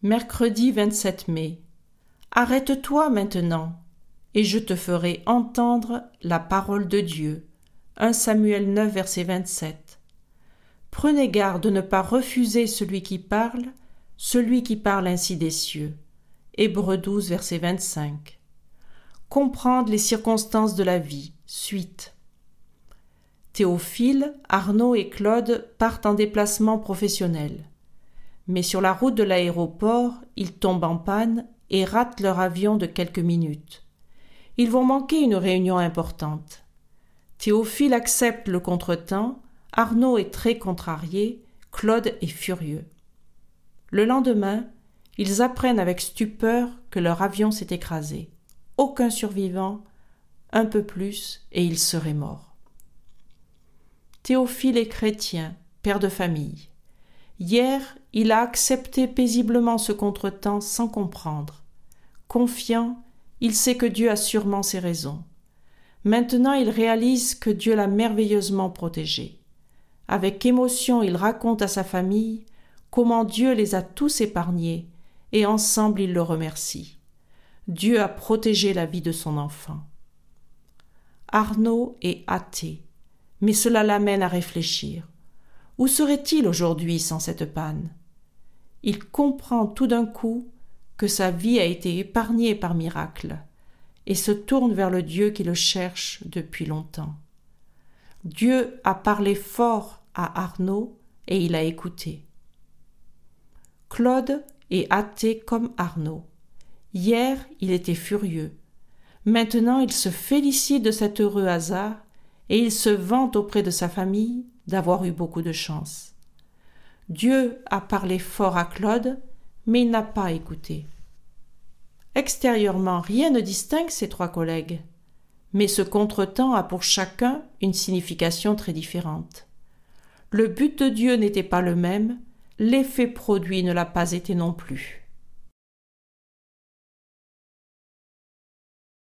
Mercredi 27 mai. Arrête-toi maintenant, et je te ferai entendre la parole de Dieu. 1 Samuel 9, verset 27. Prenez garde de ne pas refuser celui qui parle ainsi des cieux. Hébreux 12, verset 25. Comprendre les circonstances de la vie. Suite. Théophile, Arnaud et Claude partent en déplacement professionnel. Mais sur la route de l'aéroport, ils tombent en panne et ratent leur avion de quelques minutes. Ils vont manquer une réunion importante. Théophile accepte le contretemps, Arnaud est très contrarié, Claude est furieux. Le lendemain, ils apprennent avec stupeur que leur avion s'est écrasé. Aucun survivant, un peu plus, et ils seraient morts. Théophile est chrétien, père de famille. Hier, il a accepté paisiblement ce contretemps sans comprendre. Confiant, il sait que Dieu a sûrement ses raisons. Maintenant, il réalise que Dieu l'a merveilleusement protégé. Avec émotion, il raconte à sa famille comment Dieu les a tous épargnés et ensemble ils le remercient. Dieu a protégé la vie de son enfant. Arnaud est athée, mais cela l'amène à réfléchir. Où serait-il aujourd'hui sans cette panne ? Il comprend tout d'un coup que sa vie a été épargnée par miracle et se tourne vers le Dieu qui le cherche depuis longtemps. Dieu a parlé fort à Arnaud et il a écouté. Claude est athée comme Arnaud. Hier, il était furieux. Maintenant, il se félicite de cet heureux hasard et il se vante auprès de sa famille d'avoir eu beaucoup de chance. Dieu a parlé fort à Claude, mais il n'a pas écouté. Extérieurement, rien ne distingue ces trois collègues, mais ce contretemps a pour chacun une signification très différente. Le but de Dieu n'était pas le même, l'effet produit ne l'a pas été non plus.